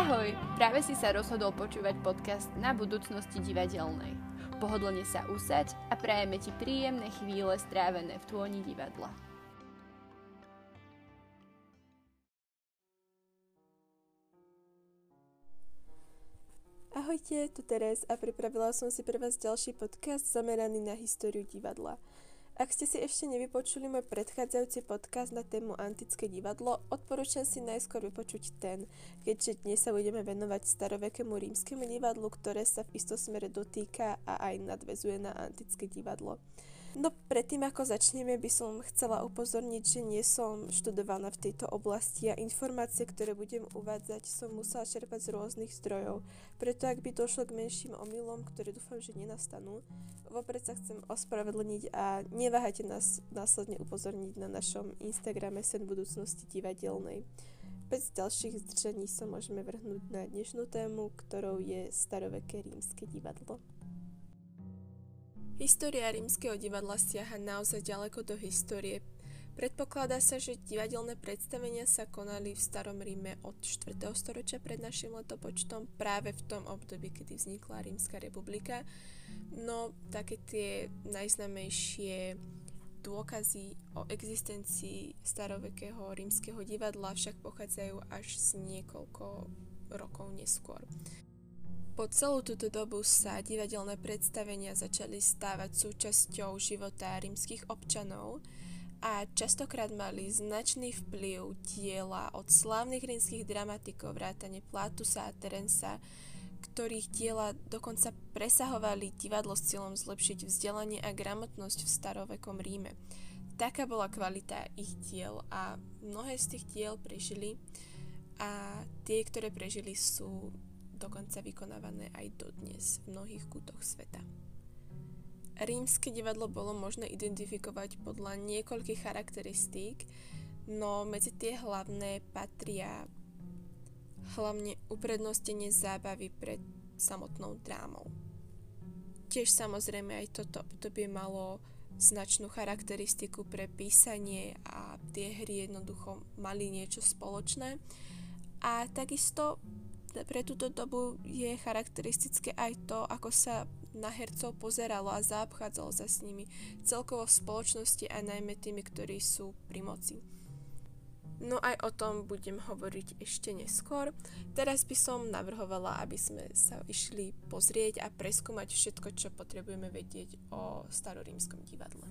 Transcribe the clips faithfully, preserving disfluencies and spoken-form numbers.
Ahoj, práve si sa rozhodol počúvať podcast Na budúcnosti divadelnej. Pohodlne sa usaď a prajeme ti príjemné chvíle strávené v tôni divadla. Ahojte, tu Teres a pripravila som si pre vás ďalší podcast zameraný na históriu divadla. Ak ste si ešte nevypočuli môj predchádzajúci podcast na tému Antické divadlo, odporúčam si najskôr vypočuť ten, keďže dnes sa budeme venovať starovekému rímskemu divadlu, ktoré sa v istom smere dotýka a aj nadväzuje na Antické divadlo. No predtým ako začneme, by som chcela upozorniť, že nie som študovaná v tejto oblasti a informácie, ktoré budem uvádzať, som musela čerpať z rôznych zdrojov. Preto ak by došlo k menším omylom, ktoré dúfam, že nenastanú, vopred sa chcem ospravedlniť a neváhajte nás následne upozorniť na našom Instagrame Sen budúcnosti divadelnej. Bez ďalších zdržaní sa môžeme vrhnúť na dnešnú tému, ktorou je staroveké rímske divadlo. História rímskeho divadla siaha naozaj ďaleko do histórie. Predpokladá sa, že divadelné predstavenia sa konali v starom Ríme od štvrtého storočia pred našim letopočtom, práve v tom období, kedy vznikla Rímska republika. No, také tie najznámejšie dôkazy o existencii starovekého rímskeho divadla však pochádzajú až z niekoľko rokov neskôr. Po celú túto dobu sa divadelné predstavenia začali stávať súčasťou života rímskych občanov a častokrát mali značný vplyv diela od slávnych rímskych dramatikov vrátane Platusa a Terensa, ktorých diela dokonca presahovali divadlo s cieľom zlepšiť vzdelanie a gramotnosť v starovekom Ríme. Taká bola kvalita ich diel a mnohé z tých diel prežili a tie, ktoré prežili, sú dokonca vykonávané aj dodnes v mnohých kútoch sveta. Rímske divadlo bolo možné identifikovať podľa niekoľkých charakteristík, no medzi tie hlavné patria hlavne uprednostnenie zábavy pred samotnou drámou. Tiež samozrejme aj toto obdobie malo značnú charakteristiku pre písanie a tie hry jednoducho mali niečo spoločné a takisto pre túto dobu je charakteristické aj to, ako sa na hercov pozeralo a zaobchádzalo sa s nimi celkovo v spoločnosti a najmä tými, ktorí sú pri moci. No aj o tom budem hovoriť ešte neskôr. Teraz by som navrhovala, aby sme sa išli pozrieť a preskúmať všetko, čo potrebujeme vedieť o starorímskom divadle.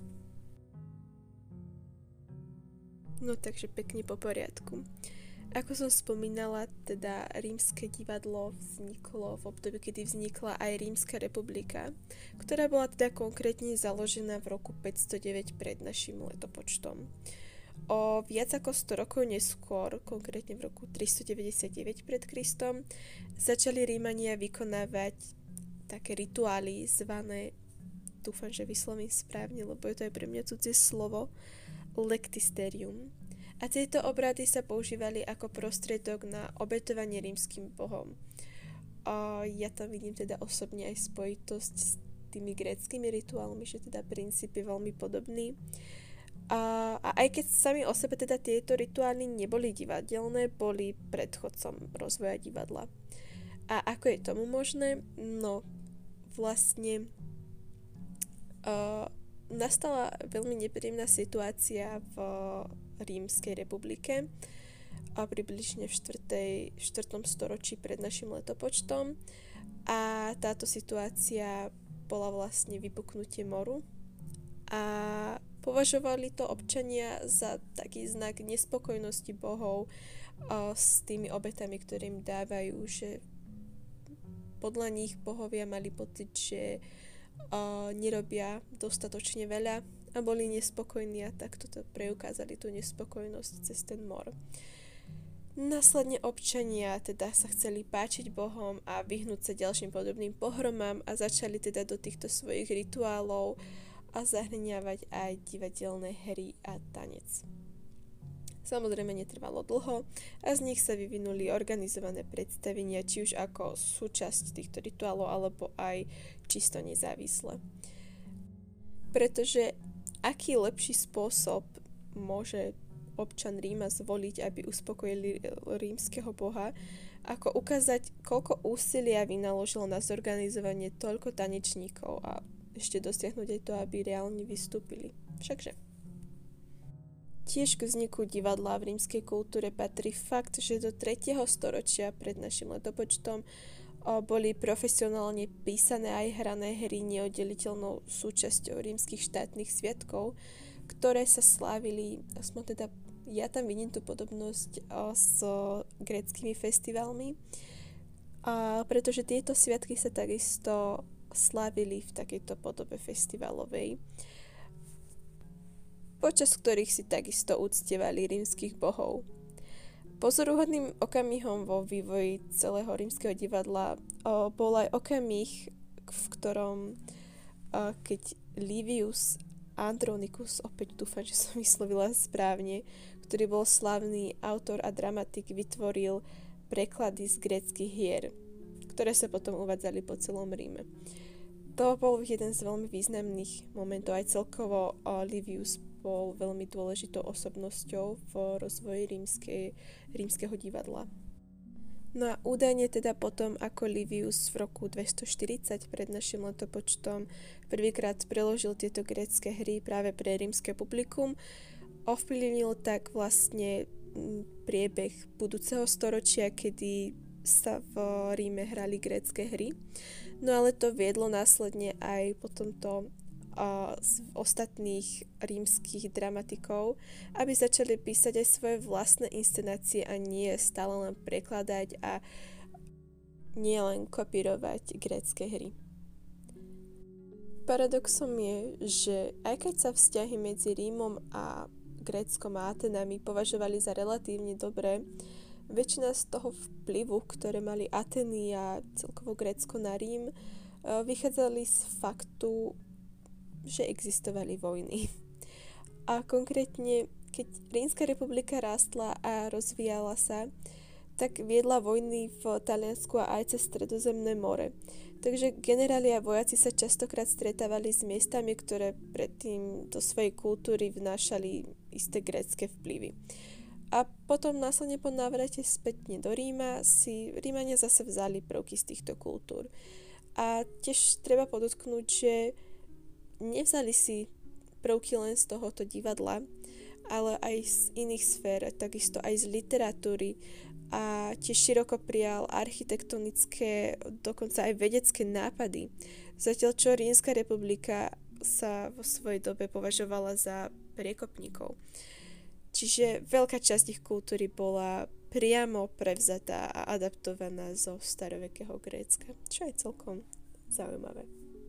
No takže pekne po poriadku. Ako som spomínala, teda rímske divadlo vzniklo v období, kedy vznikla aj Rímska republika, ktorá bola teda konkrétne založená v roku päťstodeväť pred našim letopočtom. O viac ako sto rokov neskôr, konkrétne v roku tristodeväťdesiatdeväť pred Kristom, začali Rímania vykonávať také rituály zvané, dúfam, že vyslovím správne, lebo je to aj pre mňa cudzie slovo, lectisterium. A tieto obrady sa používali ako prostriedok na obetovanie rímskym bohom. A ja tam vidím teda osobne aj spojitosť s tými gréckymi rituálmi, že teda princíp je veľmi podobný. A, a aj keď sami o sebe teda tieto rituály neboli divadelné, boli predchodcom rozvoja divadla. A ako je tomu možné? No, vlastne uh, nastala veľmi nepríjemná situácia v Rímskej republike a približne v štvrtom storočí pred našim letopočtom a táto situácia bola vlastne vypuknutie moru a považovali to občania za taký znak nespokojnosti bohov a s tými obetami, ktorým dávajú, že podľa nich bohovia mali pocit, že a, nerobia dostatočne veľa a boli nespokojní a takto to preukázali tú nespokojnosť cez ten mor. Následne občania teda sa chceli páčiť bohom a vyhnúť sa ďalším podobným pohromám a začali teda do týchto svojich rituálov a zahrňavať aj divadelné hry a tanec. Samozrejme netrvalo dlho a z nich sa vyvinuli organizované predstavenia, či už ako súčasť týchto rituálov alebo aj čisto nezávisle. Pretože aký lepší spôsob môže občan Ríma zvoliť, aby uspokojili rímskeho boha, ako ukázať, koľko úsilia vynaložilo na zorganizovanie toľko tanečníkov a ešte dosiahnuť aj to, aby reálne vystúpili. Všakže. Tiež k vzniku divadla v rímskej kultúre patrí fakt, že do tretieho storočia pred našim letopočtom boli profesionálne písané aj hrané hry neoddeliteľnou súčasťou rímskych štátnych sviatkov, ktoré sa slávili, aspoň teda ja tam vidím tú podobnosť s gréckymi festivalmi, a pretože tieto sviatky sa takisto slávili v takejto podobe festivalovej, počas ktorých si takisto uctievali rímskych bohov. Pozoruhodným okamihom vo vývoji celého rímskeho divadla o, bol aj okamih, v ktorom o, keď Livius Andronicus, opäť dúfam, že som vyslovila správne, ktorý bol slavný autor a dramatik, vytvoril preklady z gréckych hier, ktoré sa potom uvádzali po celom Ríme. To bol jeden z veľmi významných momentov, aj celkovo o, Livius bol veľmi dôležitou osobnosťou v rozvoji rímskej, rímskeho divadla. No a údajne teda potom, ako Livius v roku dvestoštyridsať pred našim letopočtom prvýkrát preložil tieto grécke hry práve pre rímske publikum, ovplyvnil tak vlastne priebeh budúceho storočia, kedy sa v Ríme hrali grécke hry. No ale to viedlo následne aj po tomto a z ostatných rímskych dramatikov, aby začali písať aj svoje vlastné inscenácie a nie stále len prekladať a nie len kopírovať grécke hry. Paradoxom je, že aj keď sa vzťahy medzi Rímom a Gréckom a Atenami považovali za relatívne dobré, väčšina z toho vplyvu, ktoré mali Ateny a celkovo Grécko na Rím, vychádzali z faktu, že existovali vojny. A konkrétne, keď Rímska republika rástla a rozvíjala sa, tak viedla vojny v Taliansku a aj cez Stredozemné more. Takže generáli a vojaci sa častokrát stretávali s miestami, ktoré predtým do svojej kultúry vnášali isté grécke vplyvy. A potom následne po návrate spätne do Ríma si Rímania zase vzali prvky z týchto kultúr. A tiež treba podotknúť, že nevzali si prvky len z tohoto divadla, ale aj z iných sfér, takisto aj z literatúry a tiež široko prijal architektonické, dokonca aj vedecké nápady. Zatiaľ čo Rímska republika sa vo svojej dobe považovala za priekopníkov. Čiže veľká časť ich kultúry bola priamo prevzatá a adaptovaná zo starovekého Grécka, čo je celkom zaujímavé.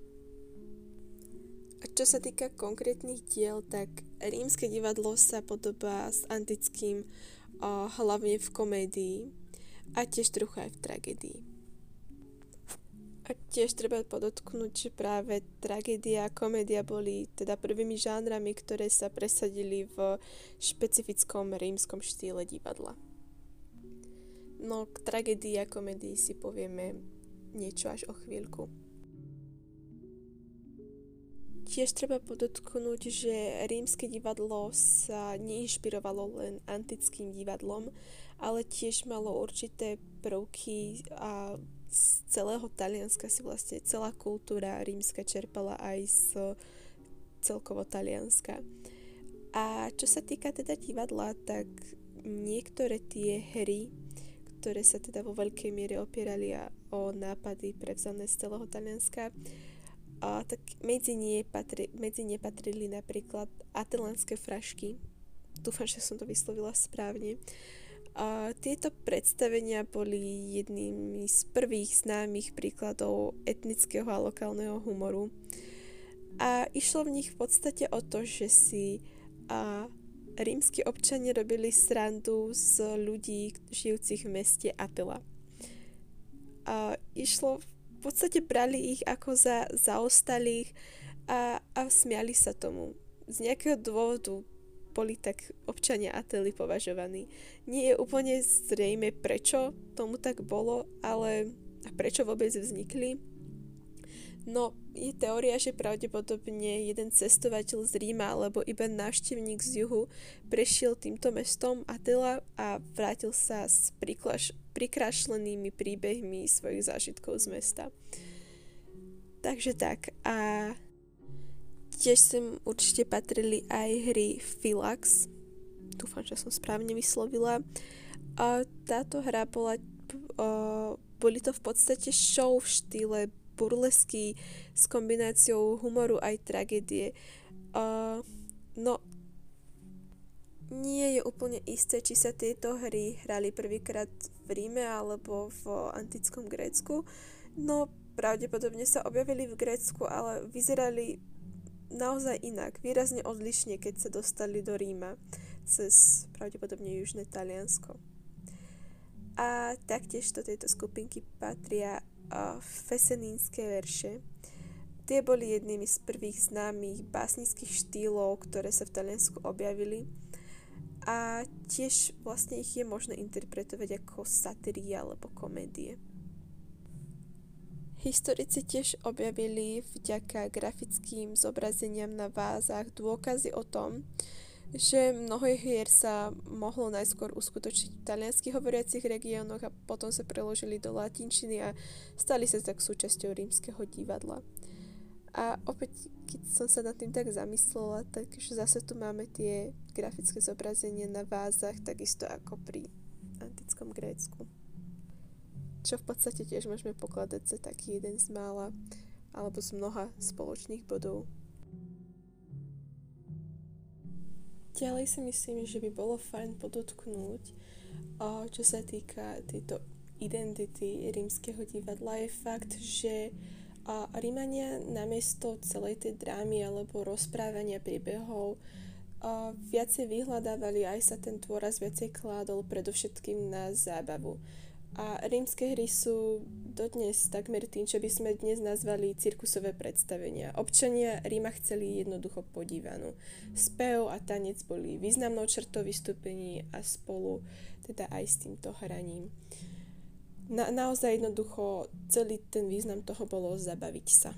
A čo sa týka konkrétnych diel, tak rímske divadlo sa podobá s antickým o, hlavne v komédii a tiež trochu aj v tragédii. A tiež treba podotknúť, že práve tragédia a komédia boli teda prvými žánrami, ktoré sa presadili v špecifickom rímskom štýle divadla. No k tragédii a komédii si povieme niečo až o chvíľku. Tiež treba podotknúť, že rímske divadlo sa neinšpirovalo len antickým divadlom, ale tiež malo určité prvky a z celého Talianska si vlastne celá kultúra rímska čerpala aj z celkovo Talianska. A čo sa týka teda divadla, tak niektoré tie hry, ktoré sa teda vo veľkej miere opierali o nápady prevzané z celého Talianska, a tak medzi ne, patri, medzi ne patrili napríklad atlantské frašky. Dúfam, že som to vyslovila správne. A tieto predstavenia boli jednými z prvých známych príkladov etnického a lokálneho humoru. A išlo v nich v podstate o to, že si a, rímski občania robili srandu z ľudí žijúcich v meste Attila. A išlo v podstate brali ich ako za zaostalých a, a smiali sa tomu. Z nejakého dôvodu boli tak občania Attily považovaní. Nie je úplne zrejme, prečo tomu tak bolo, ale a prečo vôbec vznikli. No, je teória, že pravdepodobne jeden cestovateľ z Ríma alebo iba návštevník z juhu prešiel týmto mestom Attila a vrátil sa s priklaš- prikrášlenými príbehmi svojich zážitkov z mesta. Takže tak. A tiež sem určite patrili aj hry Philax. Dúfam, že som správne vyslovila. A táto hra bola... Uh, boli to v podstate show v štýle burlesky s kombináciou humoru aj tragédie. Uh, no, nie je úplne isté, či sa tieto hry hrali prvýkrát v Ríme alebo v antickom Grécku. No, pravdepodobne sa objavili v Grécku, ale vyzerali naozaj inak, výrazne odlišne, keď sa dostali do Ríma cez pravdepodobne južné Taliansko. A taktiež do tejto skupinky patria uh, fesenínske verše. Tie boli jednými z prvých známych básnických štýlov, ktoré sa v Taliansku objavili. A tiež vlastne ich je možné interpretovať ako satíry alebo komédie. Historici tiež objavili vďaka grafickým zobrazeniam na vázach dôkazy o tom, že mnoho hier sa mohlo najskôr uskutočniť v taliansky hovoriacich regiónoch a potom sa preložili do latinčiny a stali sa tak súčasťou rímskeho divadla. A opäť, keď som sa nad tým tak zamyslela, takže zase tu máme tie grafické zobrazenia na vázach, takisto ako pri antickom Grécku. Čo v podstate tiež môžeme pokladať za taký jeden z mála alebo z mnoha spoločných bodov. Ďalej si myslím, že by bolo fajn podotknúť, čo sa týka tejto identity rímskeho divadla, je fakt, že Rímania namiesto celej tej drámy alebo rozprávania príbehov viacej vyhľadávali, aj sa ten dôraz viacej kládol predovšetkým na zábavu. A rímske hry sú dodnes takmer tým, čo by sme dnes nazvali cirkusové predstavenia. Občania Ríma chceli jednoducho podívanú. Spev a tanec boli významnou črtou vystúpení a spolu teda aj s týmto hraním. Na, naozaj jednoducho celý ten význam toho bolo zabaviť sa.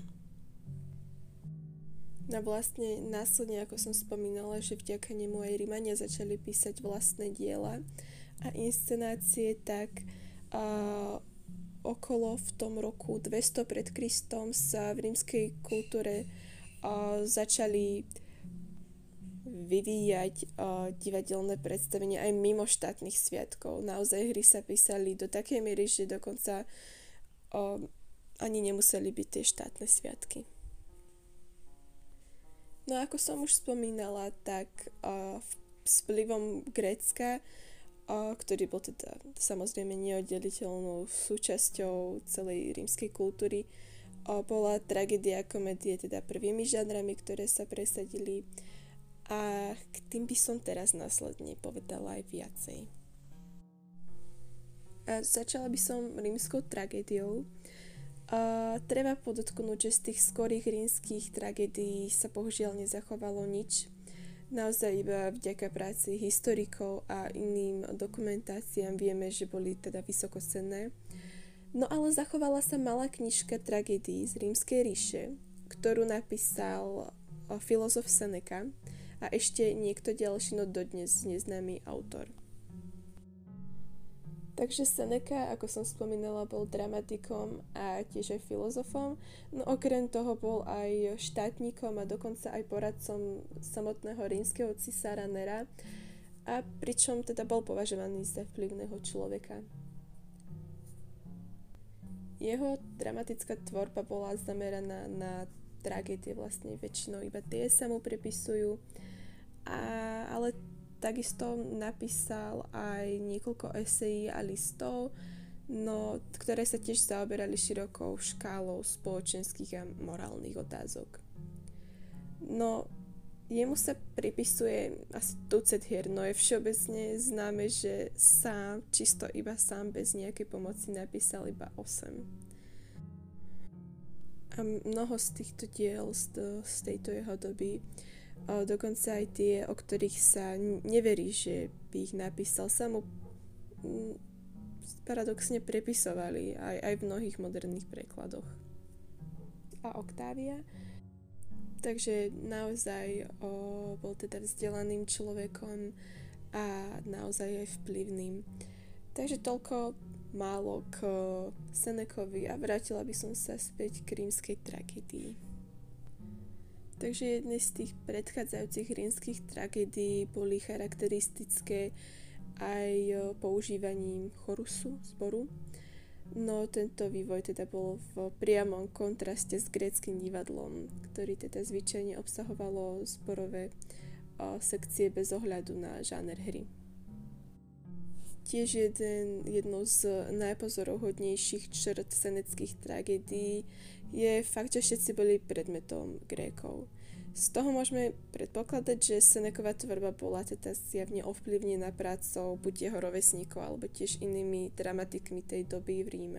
No vlastne následne, ako som spomínala, že vďaka nemu aj Rímania začali písať vlastné diela a inscenácie, tak a okolo v tom roku dvesto pred Kristom sa v rímskej kultúre a, začali vyvíjať a, divadelné predstavenia aj mimo štátnych sviatkov. Naozaj hry sa písali do takej miery, že dokonca a, ani nemuseli byť tie štátne sviatky. No ako som už spomínala, tak a, s vplyvom Grécka, ktorý bol teda samozrejme neoddeliteľnou súčasťou celej rímskej kultúry, bola tragédia a komédie teda prvými žánrami, ktoré sa presadili, a k tým by som teraz následne povedala aj viacej. A začala by som rímskou tragédiou. A treba podotknúť, že z tých skorých rímskych tragédií sa bohužiaľ nezachovalo nič. Naozaj iba vďaka práci historikov a iným dokumentáciám vieme, že boli teda vysokocenné. No ale zachovala sa malá knižka tragédií z Rímskej ríše, ktorú napísal filozof Seneca a ešte niekto ďalší, no dodnes neznámy autor. Takže Seneca, ako som spomínala, bol dramatikom a tiež aj filozofom, no okrem toho bol aj štátnikom a dokonca aj poradcom samotného rímskeho cisára Nera, a pričom teda bol považovaný za vplyvného človeka. Jeho dramatická tvorba bola zameraná na tragédie, vlastne väčšinou iba tie sa mu pripisujú, a, ale takisto napísal aj niekoľko esejí a listov, no, ktoré sa tiež zaoberali širokou škálou spoločenských a morálnych otázok. No, jemu sa pripisuje asi tucet hier, no je všeobecne známe, že sám, čisto iba sám, bez nejakej pomoci napísal iba osem. A mnoho z týchto diel z, z tejto jeho doby, dokonca aj tie, o ktorých sa neverí, že by ich napísal, sa mu paradoxne prepisovali aj, aj v mnohých moderných prekladoch. a Octavia. Takže naozaj o, bol teda vzdelaným človekom a naozaj aj vplyvným. Takže toľko málo k Senecovi a vrátila by som sa späť k rímskej tragédii. Takže jedné z tých predchádzajúcich rímskych tragédií boli charakteristické aj používaním chorusu, zboru. No tento vývoj teda bol v priamom kontraste s gréckym divadlom, ktorý teda zvyčajne obsahovalo zborové o, sekcie bez ohľadu na žáner hry. Tiež jeden, jednou z najpozoruhodnejších črt seneckých tragédií je fakt, že všetci boli predmetom Grékov. Z toho môžeme predpokladať, že Senekova tvorba bola teda zjavne ovplyvnená prácou buď jeho rovesníkov alebo tiež inými dramatikmi tej doby v Ríme.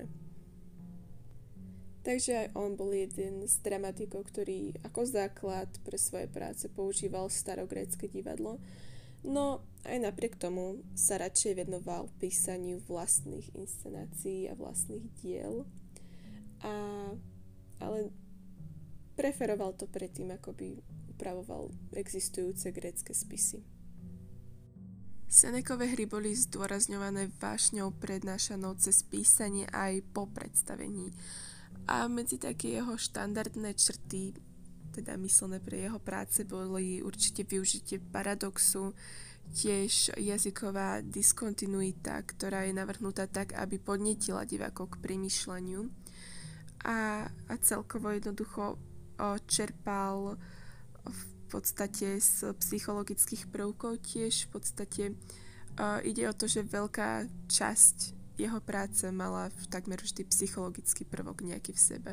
Takže aj on bol jeden z dramatikov, ktorý ako základ pre svoje práce používal starogrécke divadlo, no aj napriek tomu sa radšej venoval písaniu vlastných inscenácií a vlastných diel, a, ale preferoval to predtým, ako by upravoval existujúce grécke spisy. Senekove hry boli zdôrazňované vášňou prednášanou cez písanie aj po predstavení. A medzi také jeho štandardné črty, teda myslené pre jeho práce, boli určite využitie paradoxu, tiež jazyková diskontinuita, ktorá je navrhnutá tak, aby podnietila divákov k premýšľaniu. A, a celkovo jednoducho o, čerpal v podstate z psychologických prvkov tiež. V podstate o, ide o to, že veľká časť jeho práce mala takmer vždy psychologický prvok nejaký v sebe.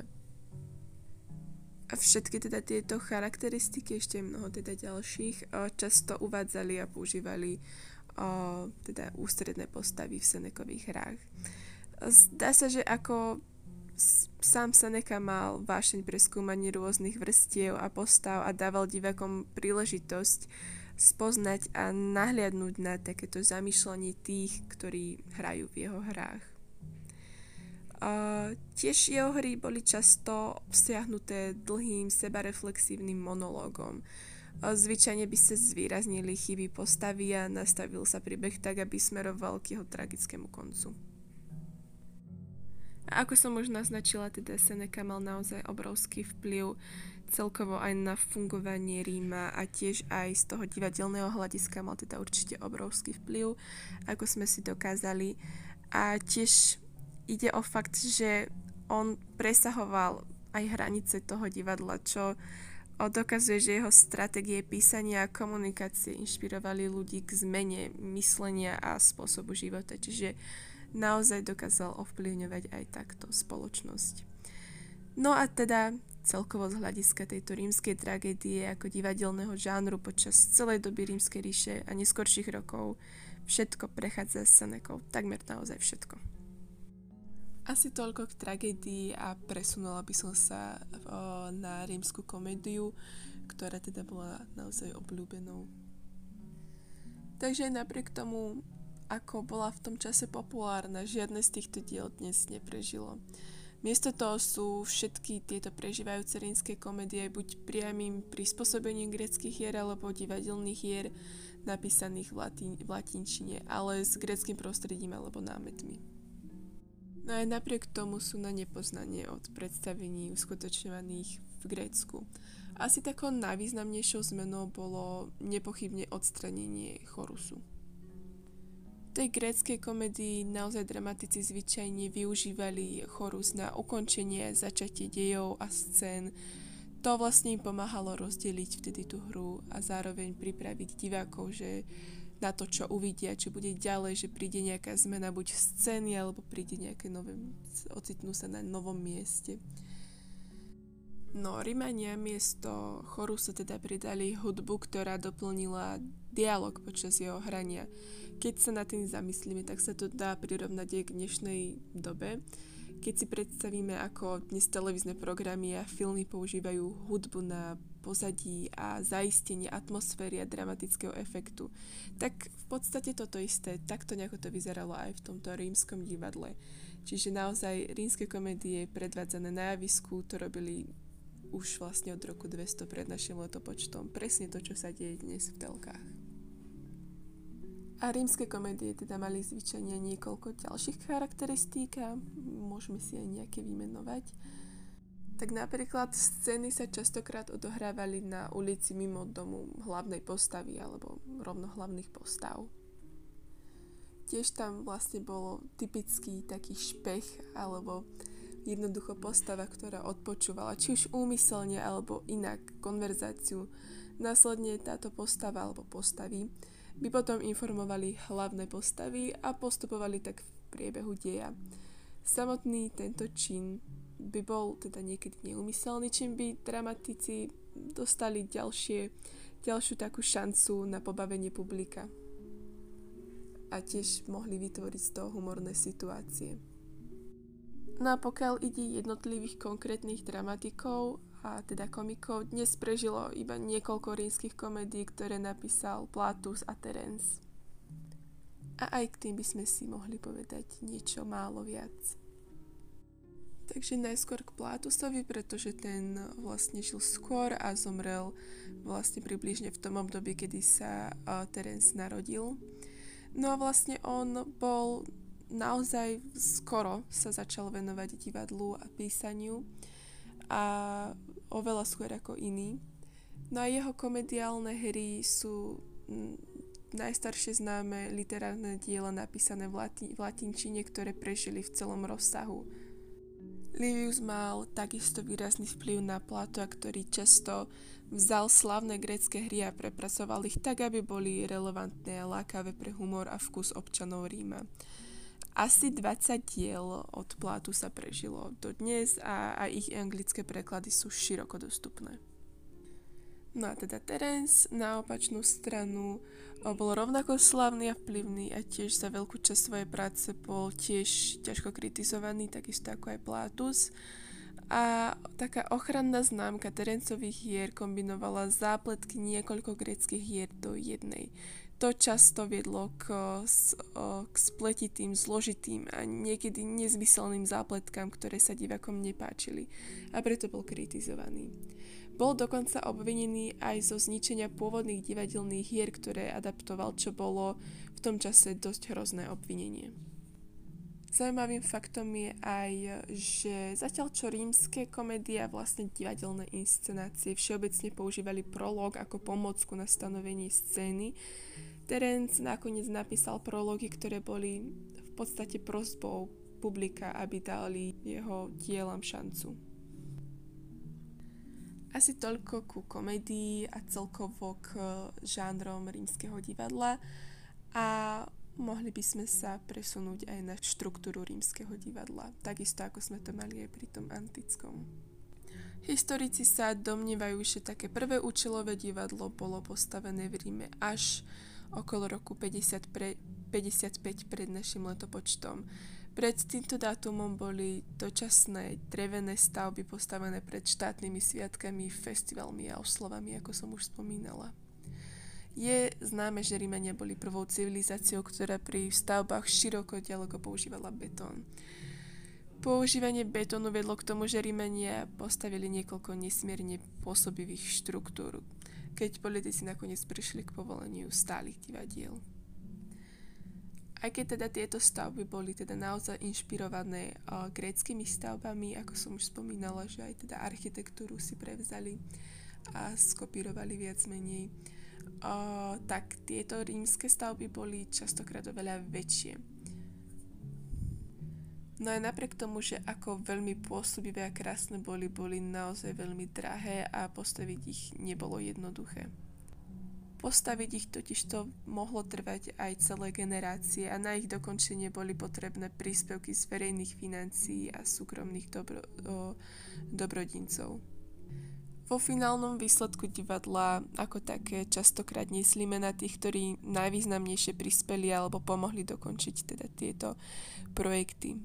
A všetky teda tieto charakteristiky, ešte mnoho teda ďalších, o, často uvádzali a používali o, teda ústredné postavy v Senekových hrách. Zdá sa, že ako sám Seneca mal vášeň pre skúmanie rôznych vrstiev a postav a dával divákom príležitosť spoznať a nahliadnúť na takéto zamýšľanie tých, ktorí hrajú v jeho hrách. Uh, tiež jeho hry boli často obsiahnuté dlhým sebareflexívnym monológom. Uh, zvyčajne by sa zvýraznili chyby postavy a nastavil sa príbeh tak, aby smeroval k jeho tragickému koncu. A ako som už naznačila, teda Seneca mal naozaj obrovský vplyv celkovo aj na fungovanie Ríma a tiež aj z toho divadelného hľadiska mal teda určite obrovský vplyv, ako sme si dokázali. A tiež ide o fakt, že on presahoval aj hranice toho divadla, čo dokazuje, že jeho stratégie písania a komunikácie inšpirovali ľudí k zmene myslenia a spôsobu života. Čiže naozaj dokázal ovplyvňovať aj takto spoločnosť. No a teda celkovo z hľadiska tejto rímskej tragédie ako divadelného žánru počas celej doby Rímskej ríše a neskorších rokov všetko prechádza s Senecou, takmer naozaj všetko. Asi toľko k tragédii a presunula by som sa o, na rímsku komédiu, ktorá teda bola naozaj obľúbenou. Takže napriek tomu, ako bola v tom čase populárna, žiadne z týchto diel dnes neprežilo. Miesto toho sú všetky tieto prežívajúce rímske komédie buď priamym prispôsobením gréckych hier alebo divadelných hier napísaných v, latín- v latinčine, ale s gréckym prostredím alebo námetmi. No aj napriek tomu sú na nepoznanie od predstavení uskutočňovaných v Grécku. Asi takou najvýznamnejšou zmenou bolo nepochybne odstranenie chorusu. V tej gréckej komédii naozaj dramatici zvyčajne využívali chorus na ukončenie, začatie dejov a scén. To vlastne im pomáhalo rozdeliť vtedy tú hru a zároveň pripraviť divákov, že na to, čo uvidia, čo bude ďalej, že príde nejaká zmena buď v scény, alebo príde nejaké nové, ocitnú sa na novom mieste. No, Rimania miesto chorusu teda pridali hudbu, ktorá doplnila dialog počas jeho hrania. Keď sa nad tým zamyslíme, tak sa to dá prirovnať aj k dnešnej dobe. Keď si predstavíme, ako dnes televízne programy a filmy používajú hudbu na pozadí a zaistenie atmosféry a dramatického efektu, tak v podstate toto isté, takto nejako to vyzeralo aj v tomto rímskom divadle. Čiže naozaj rímske komédie predvádzané na javisku to robili už vlastne od roku dvesto pred našim letopočtom. Presne to, čo sa deje dnes v telkách. A rímske komédie teda mali zvyčajne niekoľko ďalších charakteristík a môžeme si aj nejaké vymenovať. Tak napríklad scény sa častokrát odohrávali na ulici mimo domu hlavnej postavy alebo rovno hlavných postav. Tiež tam vlastne bolo typický taký špech alebo jednoducho postava, ktorá odpočúvala či už úmyselne alebo inak konverzáciu. Následne táto postava alebo postavy by potom informovali hlavné postavy a postupovali tak v priebehu deja. Samotný tento čin by bol teda niekedy neúmyselný, čím by dramatici dostali ďalšie, ďalšiu takú šancu na pobavenie publika. A tiež mohli vytvoriť z toho humorné situácie. No a pokiaľ ide jednotlivých konkrétnych dramatikov, a teda komikov, dnes prežilo iba niekoľko rímskych komédií, ktoré napísal Plautus a Terence. A aj k tým by sme si mohli povedať niečo málo viac. Takže najskôr k Plautusovi, pretože ten vlastne žil skôr a zomrel vlastne približne v tom období, kedy sa uh, Terence narodil. No a vlastne on bol naozaj skoro sa začal venovať divadlu a písaniu a oveľa skôr ako iní. No a jeho komediálne hry sú m, najstaršie známe literárne diela napísané v, lati- v latinčine, ktoré prežili v celom rozsahu. Livius mal takisto výrazný vplyv na Platóna, ktorý často vzal slávne grécke hry a prepracoval ich tak, aby boli relevantné a lákavé pre humor a vkus občanov Ríma. Asi dvadsať diel od Plátu sa prežilo dodnes a, a ich anglické preklady sú široko dostupné. No a teda Terence na opačnú stranu bol rovnako slávny a vplyvný a tiež za veľkú časť svojej práce bol tiež ťažko kritizovaný, takisto ako aj Plautus. A taká ochranná známka Terencových hier kombinovala zápletky niekoľko gréckych hier do jednej. To často viedlo k, k spletitým, zložitým a niekedy nezmyselným zápletkám, ktoré sa divákom nepáčili a preto bol kritizovaný. Bol dokonca obvinený aj zo zničenia pôvodných divadelných hier, ktoré adaptoval, čo bolo v tom čase dosť hrozné obvinenie. Zaujímavým faktom je aj, že zatiaľ čo rímske komédie a vlastne divadelné inscenácie všeobecne používali prológ ako pomôcku na stanovenie scény, Terence nakoniec napísal prológy, ktoré boli v podstate prosbou publika, aby dali jeho dielam šancu. Asi toľko ku komédii a celkovo k žánrom rímskeho divadla a mohli by sme sa presunúť aj na štruktúru rímskeho divadla, takisto ako sme to mali aj pri tom antickom. Historici sa domnievajú, že také prvé účelové divadlo bolo postavené v Ríme až okolo roku päťdesiat pre, päťdesiatpäť pred našim letopočtom. Pred týmto dátumom boli dočasné drevené stavby postavené pred štátnymi sviatkami, festivalmi a oslavami, ako som už spomínala. Je známe, že Rímania boli prvou civilizáciou, ktorá pri stavbách široko ďaleko používala betón. Používanie betónu vedlo k tomu, že Rímania postavili niekoľko nesmierne pôsobivých štruktúr, keď politici nakoniec prišli k povoleniu stálych divadiel. Aj keď teda tieto stavby boli teda naozaj inšpirované uh, gréckymi stavbami, ako som už spomínala, že aj teda architektúru si prevzali a skopírovali viac menej, uh, tak tieto rímske stavby boli častokrát oveľa väčšie. No aj napriek tomu, že ako veľmi pôsobivé a krásne boli, boli naozaj veľmi drahé a postaviť ich nebolo jednoduché. Postaviť ich totižto mohlo trvať aj celé generácie a na ich dokončenie boli potrebné príspevky z verejných financií a súkromných dobro, o, dobrodincov. Vo finálnom výsledku divadla ako také častokrát neslíme na tých, ktorí najvýznamnejšie prispeli alebo pomohli dokončiť teda tieto projekty.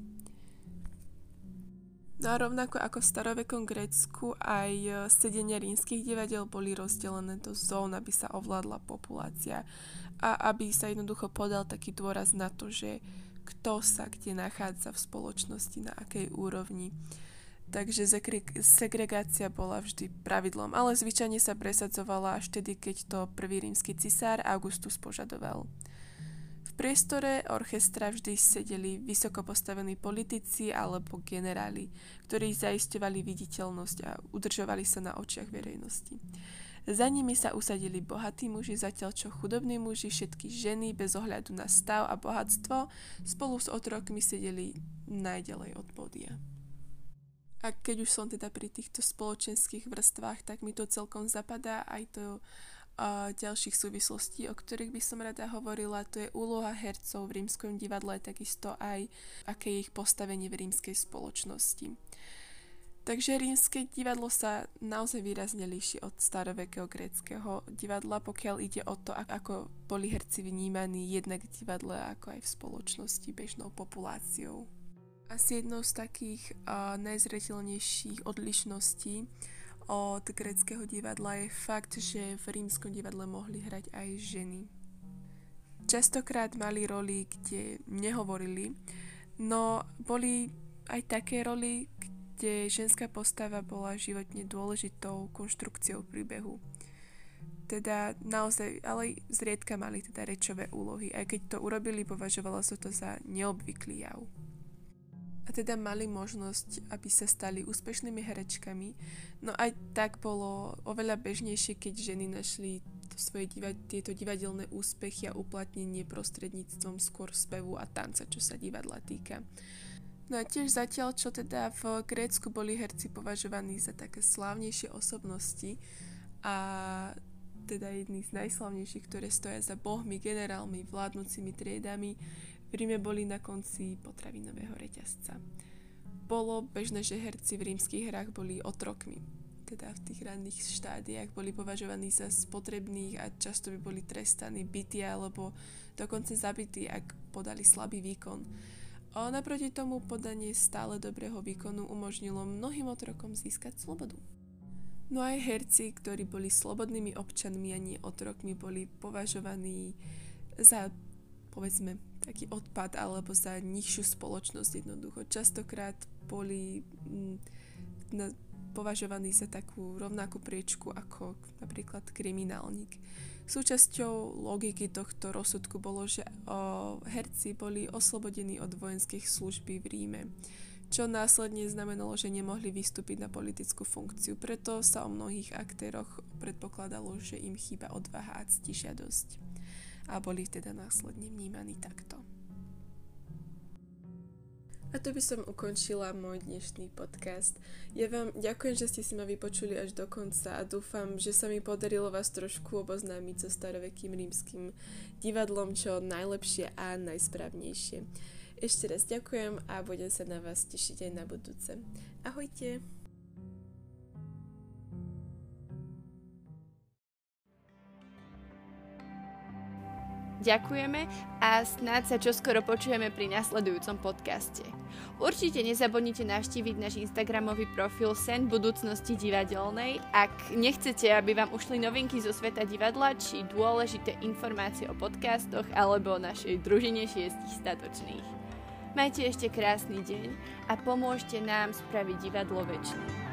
No a rovnako ako v starovekom Grécku, aj sedenia rímskych divadiel boli rozdelené do zón, aby sa ovládla populácia a aby sa jednoducho podal taký dôraz na to, že kto sa kde nachádza v spoločnosti, na akej úrovni. takže segregácia bola vždy pravidlom, ale zvyčajne sa presadzovala až vtedy, keď to prvý rímsky cisár Augustus požadoval. V priestore orchestra vždy sedeli vysoko postavení politici alebo generáli, ktorí zaisťovali viditeľnosť a udržovali sa na očiach verejnosti. Za nimi sa usadili bohatí muži, zatiaľ čo chudobní muži, všetky ženy bez ohľadu na stav a bohatstvo spolu s otrokmi sedeli najďalej od pódia. A keď už som teda pri týchto spoločenských vrstvách, tak mi to celkom zapadá aj do uh, ďalších súvislostí, o ktorých by som rada hovorila. To je úloha hercov v rímskom divadle, takisto aj aké je ich postavenie v rímskej spoločnosti. Takže rímske divadlo sa naozaj výrazne líši od starovekého gréckeho divadla, pokiaľ ide o to, ako boli herci vnímaní jednak v divadle, ako aj v spoločnosti bežnou populáciou. Asi jednou z takých uh, najzreteľnejších odlišností od gréckeho divadla je fakt, že v rímskom divadle mohli hrať aj ženy. Častokrát mali roli, kde nehovorili, no boli aj také roli, kde ženská postava bola životne dôležitou konštrukciou príbehu. Teda naozaj, ale zriedka mali teda rečové úlohy, aj keď to urobili, považovalo sa to za neobvyklý jav. A teda mali možnosť, aby sa stali úspešnými herečkami, no aj tak bolo oveľa bežnejšie, keď ženy našli to svoje diva- tieto divadelné úspechy a uplatnenie prostredníctvom skôr spevu a tanca, čo sa divadla týka. No a tiež zatiaľ, čo teda v Grécku boli herci považovaní za také slávnejšie osobnosti a teda jedni z najslavnejších, ktoré stoja za bohmi, generálmi, vládnúcimi triedami, v Ríme boli na konci potravinového reťazca. Bolo bežné, že herci v rímskych hrách boli otrokmi, teda v tých ranných štádiách boli považovaní za spotrebných a často by boli trestaní, bití alebo dokonca zabití, ak podali slabý výkon. A naproti tomu podanie stále dobrého výkonu umožnilo mnohým otrokom získať slobodu. No aj herci, ktorí boli slobodnými občanmi a nie otrokmi, boli považovaní za, povedzme, taký odpad alebo za nižšiu spoločnosť jednoducho. Častokrát boli mm, na, považovaní za takú rovnakú priečku ako napríklad kriminálnik. Súčasťou logiky tohto rozsudku bolo, že o, herci boli oslobodení od vojenskej služby v Ríme, čo následne znamenalo, že nemohli vystúpiť na politickú funkciu. Preto sa o mnohých aktéroch predpokladalo, že im chýba odvaha a ctižiadosť. A boli teda následne vnímaní takto. A tu by som ukončila môj dnešný podcast. Ja vám ďakujem, že ste si ma vypočuli až do konca a dúfam, že sa mi podarilo vás trošku oboznámiť so starovekým rímskym divadlom čo najlepšie a najsprávnejšie. Ešte raz ďakujem a budem sa na vás tešiť aj na budúce. Ahojte! Ďakujeme a snáď sa čoskoro počujeme pri nasledujúcom podcaste. Určite nezabudnite navštíviť náš instagramový profil Sen budúcnosti divadelnej, ak nechcete, aby vám ušli novinky zo sveta divadla či dôležité informácie o podcastoch alebo o našej družine šiestich statočných. Majte ešte krásny deň a pomôžte nám spraviť divadlo večné.